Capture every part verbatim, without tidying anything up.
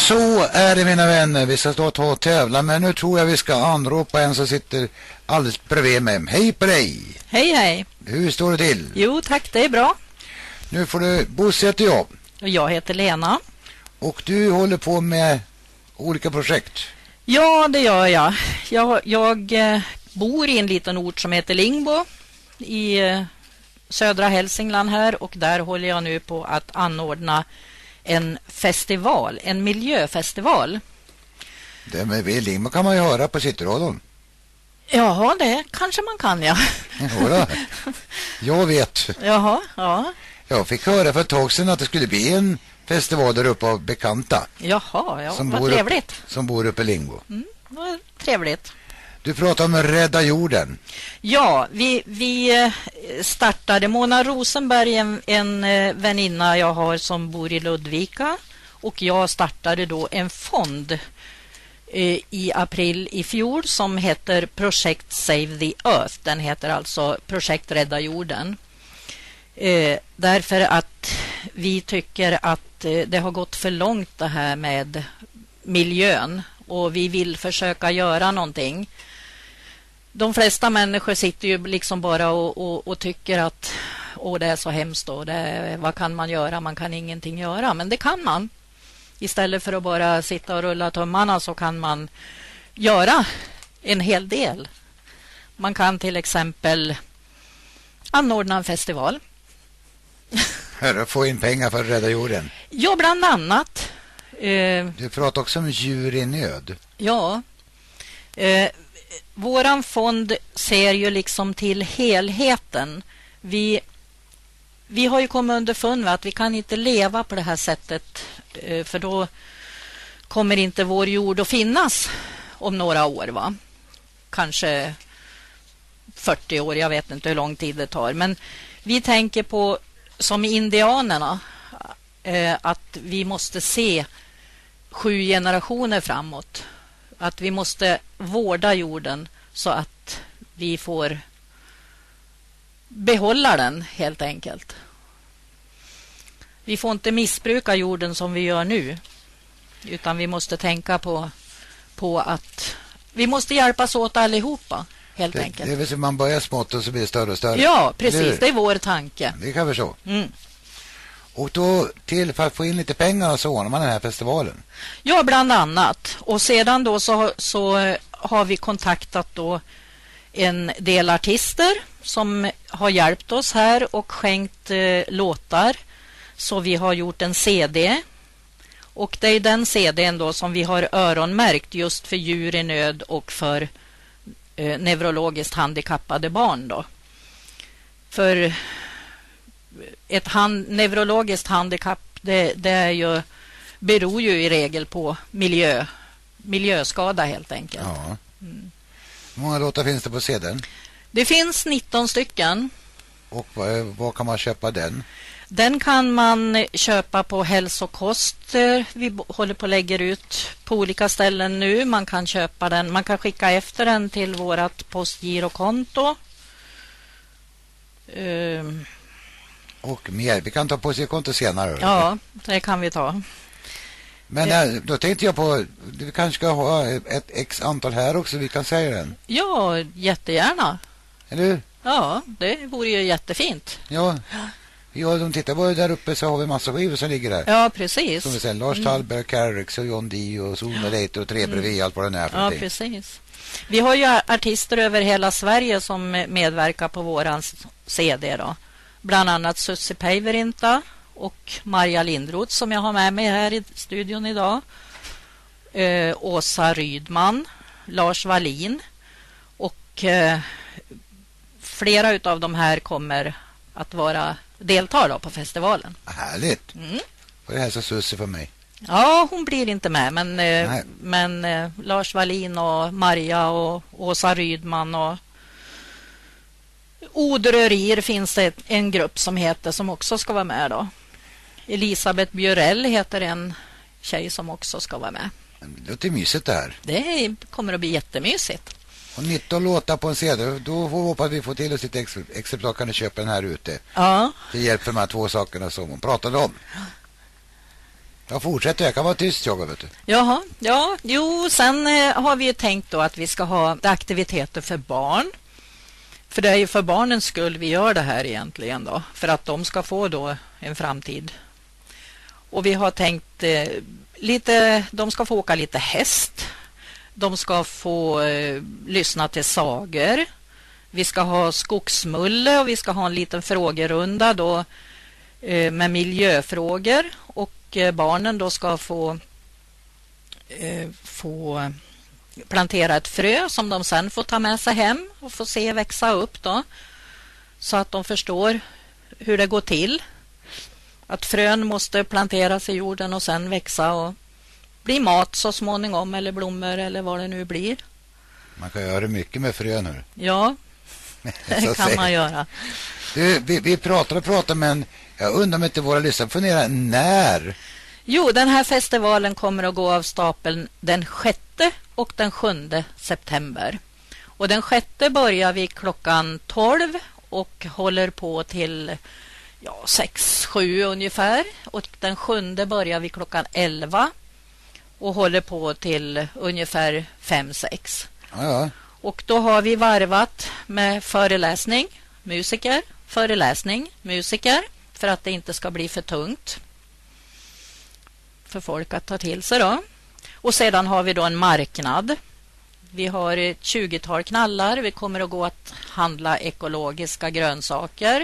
Så är det, mina vänner. Vi ska stå och ta och tävla, men nu tror jag vi ska anropa en som sitter alldeles bredvid mig. Hej på dig! Hej, hej. Hur står det till? Jo, tack, det är bra. Nu får du, Bosse heter jag. Och jag heter Lena. Och du håller på med olika projekt. Ja, det gör jag. Jag, jag eh, bor i en liten ort som heter Lingbo i eh, södra Hälsingland här, och där håller jag nu på att anordna en festival, en miljöfestival. Det med Lingbo kan man ju höra på Cityradion. Jaha, det kanske man kan, ja. Jodå. Jag vet. Jaha, ja. Jag fick höra för ett tag sedan att det skulle bli en festival där uppe av bekanta. Jaha, ja, som vad bor trevligt. Upp, som bor uppe i Lingbo. Mm, vad trevligt. Du pratar om Rädda jorden. Ja, vi, vi startade, Mona Rosenberg, en, en väninna jag har som bor i Ludvika, och jag startade då en fond eh, i april i fjol som heter Projekt Save the Earth. Den heter alltså Projekt Rädda jorden. Eh, därför att vi tycker att eh, det har gått för långt det här med miljön, och vi vill försöka göra någonting. De flesta människor sitter ju liksom bara och, och, och tycker att åh, det är så hemskt och det, vad kan man göra? Man kan ingenting göra, men det kan man. Istället för att bara sitta och rulla tummarna så kan man göra en hel del. Man kan till exempel anordna en festival. För att få in pengar för att rädda jorden. Ja, bland annat. Eh, du pratar också om djur i nöd. Ja. Eh, våran fond ser ju liksom till helheten. Vi, vi har ju kommit underfund med att vi kan inte leva på det här sättet, eh, för då kommer inte vår jord att finnas om några år, va? Kanske fyrtio år, jag vet inte hur lång tid det tar. Men vi tänker på, som indianerna, eh, att vi måste se sju generationer framåt. Att vi måste vårda jorden så att vi får behålla den, helt enkelt. Vi får inte missbruka jorden som vi gör nu, utan vi måste tänka på, på att vi måste hjälpas åt allihopa, helt det, enkelt. Det är väl som man börjar smått och så blir det större och större. Ja, precis. Det, det är vår tanke. Det kan vi så. Mm. Och då till för att få in lite pengar så ordnar man den här festivalen. Ja, bland annat. Och sedan då så, så har vi kontaktat då en del artister som har hjälpt oss här och skänkt eh, låtar. Så vi har gjort en C D. Och det är den C D:n då som vi har öronmärkt just för djur i nöd och för eh, neurologiskt handikappade barn då. För ett hand, neurologiskt handikapp, det, det är ju, beror ju i regel på miljö, miljöskada, helt enkelt. Ja. Mm. Hur många låtar finns det på C D:n? Det finns nitton stycken. Och vad, vad kan man köpa den? Den kan man köpa på hälsokost. Vi håller på att lägga ut på olika ställen nu. Man kan köpa den, man kan skicka efter den till vårat postgirokonto. Um. Och mer. Vi kan ta på sig konto senare. Ja, det kan vi ta. Men ja. Då tänkte jag på, vi kanske ska ha ett x antal här också, vi kan säga den. Ja, jättegärna. Eller hur? Ja, det vore ju jättefint. Ja, ja, de tittar bara där uppe så har vi massa skivor som ligger där. Ja, precis. Som vi säger, Lars Tallberg, Carrix och John D och Sona Leiter och tre bredvid, mm. allt vad den är för Ja, någonting. precis. Vi har ju artister över hela Sverige som medverkar på våran C D då. Bland annat Sussi Päiverinta och Maria Lindroth som jag har med mig här i studion idag. Eh, Åsa Rydman, Lars Wallin och eh, flera utav de här kommer att vara deltagare på festivalen. Härligt. Mm. Och det här så Sussi för mig. Ja, hon blir inte med, men, eh, men eh, Lars Wallin och Maria och Åsa Rydman och Odrörir finns det en grupp som heter som också ska vara med då. Elisabeth Björell heter en tjej som också ska vara med. Det låter mysigt det här. Det kommer att bli jättemysigt. Och nitton låtar på en C D, då får vi hoppas att vi får till oss ett exemplar, kan du köpa den här ute. Ja. Det hjälper de här två sakerna som hon pratade om. Jag fortsätter, jag kan vara tyst jag, vet du. Jaha, ja, jo, sen eh, har vi ju tänkt då att vi ska ha aktiviteter för barn. För det är ju för barnens skull vi gör det här egentligen då. För att de ska få då en framtid. Och vi har tänkt eh, lite, de ska få åka lite häst. De ska få eh, lyssna till sagor. Vi ska ha skogsmulle och vi ska ha en liten frågerunda då eh, med miljöfrågor. Och eh, barnen då ska få, eh, få plantera ett frö som de sen får ta med sig hem och få se växa upp då. Så att de förstår hur det går till. Att frön måste planteras i jorden och sen växa och bli mat så småningom eller blommor eller vad det nu blir. Man kan göra mycket med frön här. Ja, det kan man göra. Du, vi, vi pratar och pratar men jag undrar om inte våra lyssnare funderar när? Jo, den här festivalen kommer att gå av stapeln den sjätte och den sjunde september. Och den sjätte börjar vi klockan tolv och håller på till ja, sex, sju ungefär. Och den sjunde börjar vi klockan elva och håller på till ungefär fem, sex. Ja, ja. Och då har vi varvat med föreläsning, musiker, föreläsning, musiker, för att det inte ska bli för tungt för folk att ta till sig då. Och sedan har vi då en marknad. Vi har ett tjugotal knallar. Vi kommer att gå att handla ekologiska grönsaker.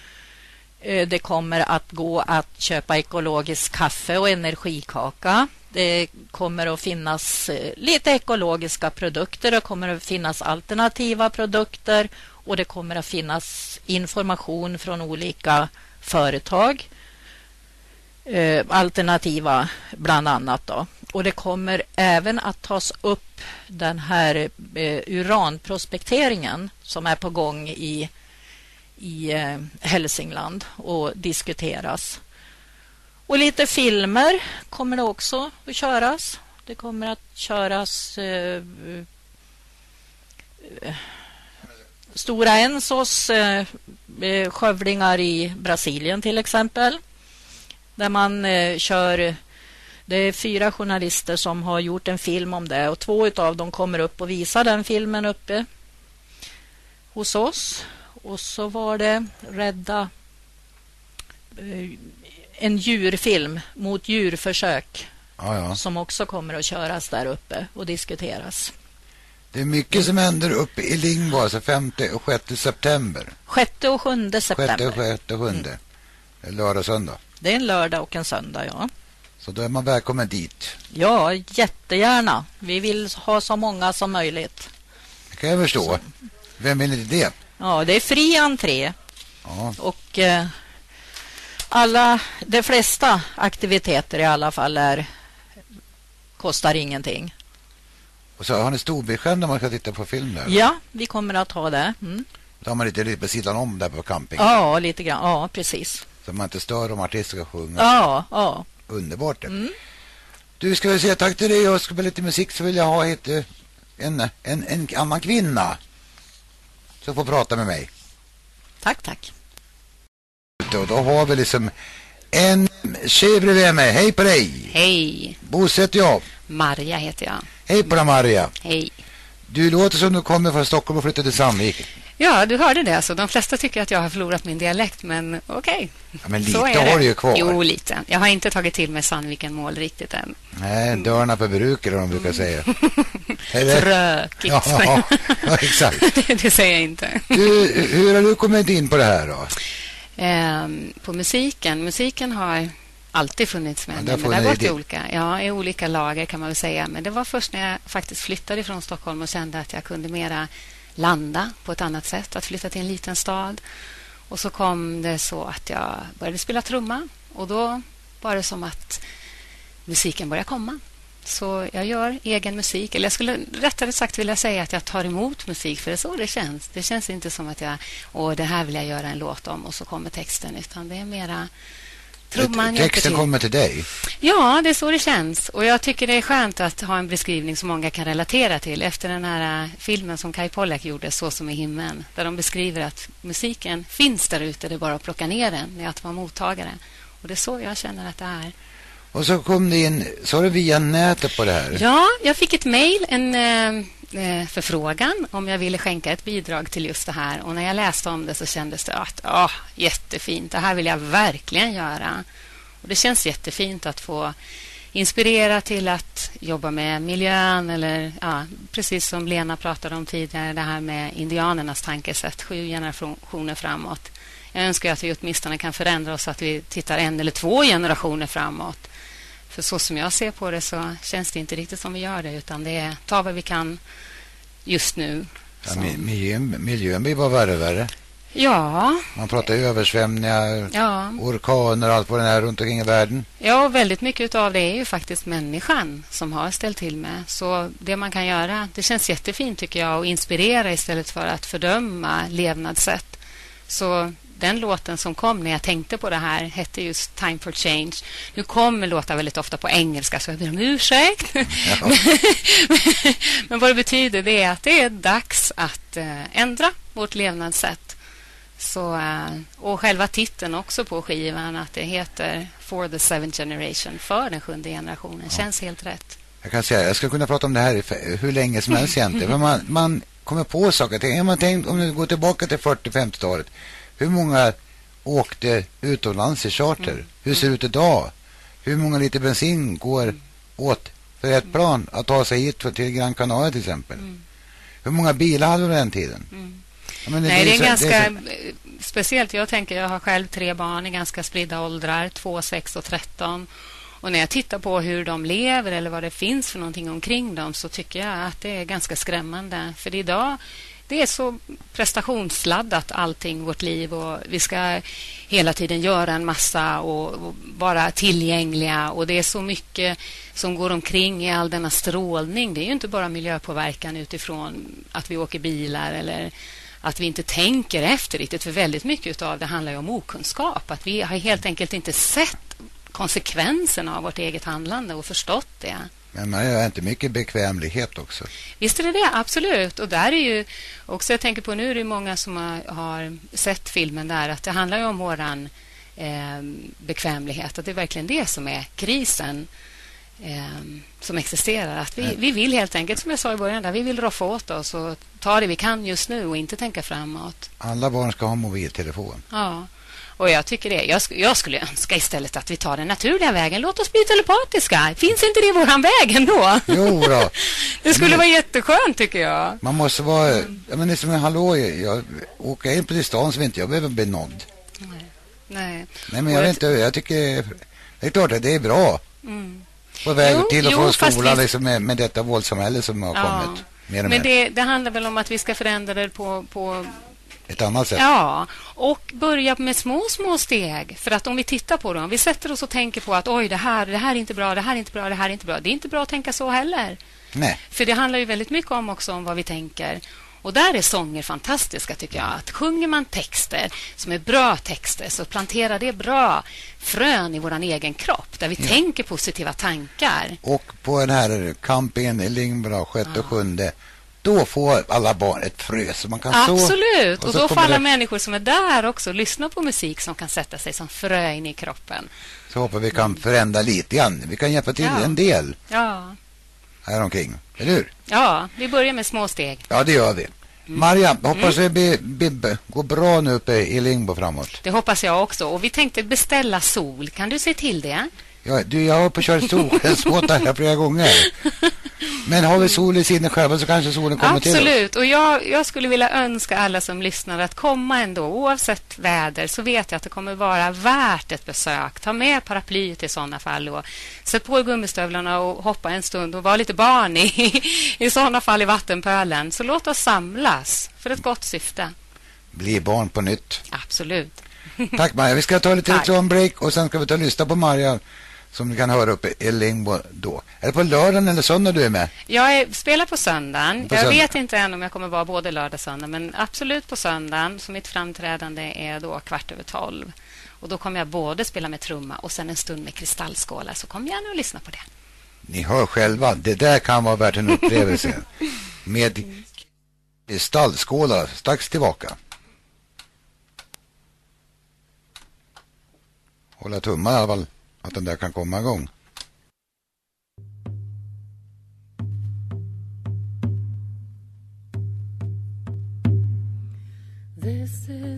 Det kommer att gå att köpa ekologisk kaffe och energikaka. Det kommer att finnas lite ekologiska produkter. Det kommer att finnas alternativa produkter. Och det kommer att finnas information från olika företag. Eh, alternativa bland annat då. Och det kommer även att tas upp den här eh, uranprospekteringen som är på gång i, i eh, Hälsingland och diskuteras. Och lite filmer kommer det också att köras. Det kommer att köras eh, eh, Stora Ensos eh, skövlingar i Brasilien till exempel. Där man eh, kör, det är fyra journalister som har gjort en film om det. Och två av dem kommer upp och visar den filmen uppe hos oss. Och så var det Rädda eh, en djurfilm mot djurförsök. Ja, ja. Som också kommer att köras där uppe och diskuteras. Det är mycket som händer uppe i Lingbo, alltså femte och sjätte september. Sjätte och sjunde september. Sjätte och sjätte och sjunde. Mm. Lördag och söndag. Det är en lördag och en söndag, ja. Så då är man välkommen dit. Ja, jättegärna. Vi vill ha så många som möjligt. Det kan jag förstå. Så. Vem vill inte det? Ja, det är fri entré. Ja. Och eh, alla, de flesta aktiviteter i alla fall är, kostar ingenting. Och så har ni storbildsskärm om man ska titta på film där? Ja, vi kommer att ha det. Mm. Då har man lite, lite på sidan om där på camping. Ja, lite grann. Ja, precis. Så man inte stör om artister ska sjunga. Ja, ja. Underbart det. Mm. Du, ska vi säga tack till dig. Jag ska spela lite musik så vill jag ha ett, en, en, en annan kvinna som får prata med mig. Tack, tack. Då, då har vi liksom en tjej bredvid mig. Hej på dig. Hej. Bosse heter jag. Maria heter jag. Hej på dig, Maria. Hej. Du låter som du kommer från Stockholm och flyttade till Sandvik. Ja, du hörde det. Så de flesta tycker att jag har förlorat min dialekt, men okej. Okay. Ja, men lite har du ju kvar. Jo, lite. Jag har inte tagit till mig Sandviken-mål riktigt än. Nej, dörrarna på bruker, de brukar mm. säga. Trökigt. Ja, ja, exakt. det, det säger jag inte. Du, hur har du kommit in på det här då? Ehm, på musiken. Musiken har alltid funnits med. Ja, men det har gått i olika, ja, i olika lager kan man väl säga. Men det var först när jag faktiskt flyttade från Stockholm och kände att jag kunde mera landa på ett annat sätt. Att flytta till en liten stad. Och så kom det så att jag började spela trumma. Och då var det som att musiken började komma. Så jag gör egen musik. Eller jag skulle rättare sagt vilja säga att jag tar emot musik. För det är så det känns. Det känns inte som att jag, åh, det här vill jag göra en låt om. Och så kommer texten. Utan det är mera trumman. Texten kommer till dig? Ja, det är så det känns. Och jag tycker det är skönt att ha en beskrivning som många kan relatera till. Efter den här filmen som Kai Pollak gjorde, Så som i himlen. Där de beskriver att musiken finns där ute. Det är bara att plocka ner den. Det är att vara mottagare. Och det är så jag känner att det är. Och så kom det in, så var det via nätet på det här? Ja, jag fick ett mejl, en eh, förfrågan om jag ville skänka ett bidrag till just det här. Och när jag läste om det så kändes det att åh, jättefint, det här vill jag verkligen göra. Och det känns jättefint att få inspirera till att jobba med miljön eller ja, precis som Lena pratade om tidigare, det här med indianernas tankesätt, sju generationer framåt. Jag önskar att vi åtminstone kan förändra oss så att vi tittar en eller två generationer framåt. För så som jag ser på det så känns det inte riktigt som vi gör det, utan det är ta vad vi kan just nu. Ja, miljön, miljön blir bara värre och värre. Ja. Man pratar ju översvämningar, ja. orkaner och allt på den här runt omkring i världen. Ja, väldigt mycket av det är ju faktiskt människan som har ställt till med. Så det man kan göra, det känns jättefint tycker jag, att inspirera istället för att fördöma levnadssätt. Så den låten som kom när jag tänkte på det här hette just Time for Change. Nu kommer låta väldigt ofta på engelska så jag ber om ursäkt. Ja. Men vad det betyder det är att det är dags att äh, ändra vårt levnadssätt. Så, äh, och själva titeln också på skivan att det heter For the Seventh Generation, för den sjunde generationen. Ja. Känns helt rätt. Jag kan säga, jag ska kunna prata om det här hur länge som helst egentligen. För man, man kommer på saker. Man tänkt, om du går tillbaka till fyrtio-femtiotalet. Hur många åkte utomlands i charter? Mm. Hur ser det ut idag? Hur många liter bensin går mm. åt för ett plan att ta sig hit till Gran Canaria till exempel? Mm. Hur många bilar hade du den tiden? Mm. Ja, men det, Nej, det, är, är så, ganska det är så... speciellt. Jag tänker, jag har själv tre barn i ganska spridda åldrar, två, sex och tretton. Och när jag tittar på hur de lever eller vad det finns för någonting omkring dem så tycker jag att det är ganska skrämmande. För idag det är så prestationsladdat allting, vårt liv, och vi ska hela tiden göra en massa och, och vara tillgängliga, och det är så mycket som går omkring i all denna strålning. Det är ju inte bara miljöpåverkan utifrån att vi åker bilar eller att vi inte tänker efter riktigt, för väldigt mycket av det handlar ju om okunskap, att vi har helt enkelt inte sett konsekvenserna av vårt eget handlande och förstått det. Men man har inte mycket bekvämlighet också. Visst är det det, absolut. Och där är ju också, jag tänker på nu är det många som har, har sett filmen där, att det handlar ju om våran eh, bekvämlighet. Att det är verkligen det som är krisen eh, som existerar. Att vi, vi vill helt enkelt, som jag sa i början, där, vi vill roffa åt oss och ta det vi kan just nu och inte tänka framåt. Alla barn ska ha mobiltelefon. Ja. Och jag tycker det. Jag, sk- jag skulle önska istället att vi tar den naturliga vägen. Låt oss bli telepatiska. Finns inte det våran väg ändå? Jo då. Det skulle men, vara jätteskönt tycker jag. Man måste vara... Mm. Jag menar, som en hallå. Jag åker in på stan så inte jag behöver bli nådd. Nej. Nej. Nej, men jag vet inte. Jag tycker... Det är klart att det är bra. Mm. På väg jo, till och från skolan vi... liksom med, med detta våldsamhälle som har ja. kommit. Mer och men mer. Det, det handlar väl om att vi ska förändra det på... på ett annat sätt. Ja, och börja med små, små steg. För att om vi tittar på dem, vi sätter oss och tänker på att oj, det här, det här är inte bra, det här är inte bra, det här är inte bra. Det är inte bra att tänka så heller. Nej. För det handlar ju väldigt mycket om också om vad vi tänker. Och där är sånger fantastiska tycker jag. Att sjunger man texter som är bra texter så planterar det bra frön i våran egen kropp. Där vi ja. tänker positiva tankar. Och på den här kampen i Lingbra, sjätte och sjunde, då får alla barn ett frö så man kan så. Absolut, och, och då får alla det... människor som är där också lyssna på musik som kan sätta sig som frö in i kroppen. Så hoppas vi kan förändra lite grann. Vi kan hjälpa till ja. en del. Ja. Här omkring, eller hur? Ja, vi börjar med små steg. Ja, det gör vi. Mm. Maria, hoppas mm. det blir, går bra nu uppe i Lingbo framåt. Det hoppas jag också. Och vi tänkte beställa sol. Kan du se till det? Ja, du, jag har på kört solskåta här flera gånger. Men har vi sol i sinne själva så kanske solen kommer Absolut. till oss. Absolut, och jag, jag skulle vilja önska alla som lyssnar att komma ändå. Oavsett väder så vet jag att det kommer vara värt ett besök. Ta med paraplyet i sådana fall och sätt på gummistövlarna och hoppa en stund och vara lite barn i, i sådana fall i vattenpölen. Så låt oss samlas för ett gott syfte. Bli barn på nytt. Absolut. Tack Maria, vi ska ta lite reklambreak och sen ska vi ta och lyssna på Maria som du kan höra uppe i Lingbo då. Är det på lördagen eller söndag du är med? Jag är, spelar på söndagen. På jag söndag. vet inte än om jag kommer vara både lördag och söndag, men absolut på söndagen. Så mitt framträdande är då kvart över tolv. Och då kommer jag både spela med trumma och sen en stund med kristallskålar. Så kom gärna och lyssna på det. Ni hör själva, det där kan vara värt en upplevelse. Med kristallskålar, strax tillbaka. Hålla tummar i alla fall att den där kan komma igång.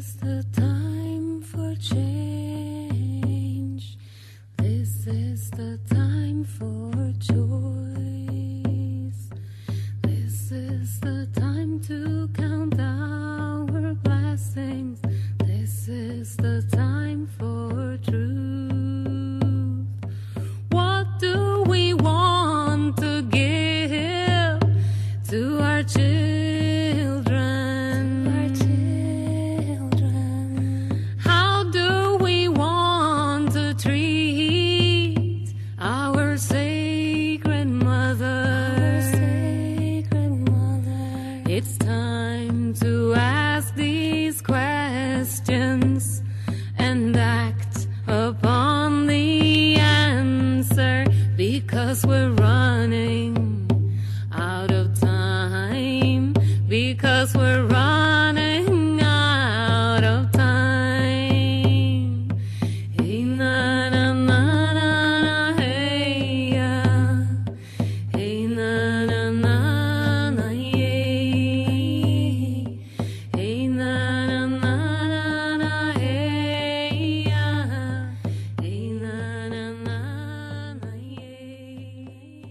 is the time for change. This is the time for choice. This is the time to count our blessings. This is the time for truth. What do we want to give to our children? Our children. How do we want to treat our sacred mother? Our sacred mother. It's time to ask these questions and act upon the answer, because we're running out of time, because we're running out of time. Hey na na na na, hey ya, hey na na na na, hey, hey na na na na, hey ya, hey na na na na, hey.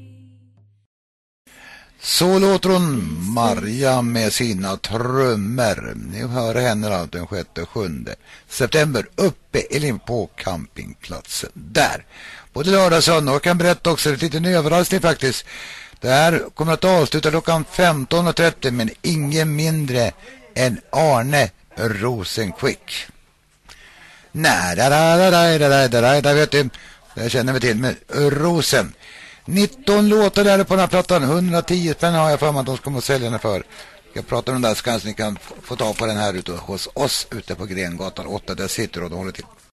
Så låter hon Maria med sina trummor. Ni hör henne allt den sjätte och sjunde september uppe i på campingplatsen där. Både lördag och söndag. Jag kan berätta också en liten överraskning faktiskt. Det här kommer att avsluta klockan femton och trettio, men ingen mindre än Arne Rosenqvist. Nej, där, där, där, där, där, där, vet du. Det känner vi till med Rosen. nitton låtar där på den här plattan. hundratio spänn har jag för mig att de ska sälja den för. Jag pratar om det där, så kanske ni kan få ta på den här ute hos oss ute på Grengatan åtta. Där sitter och håller till.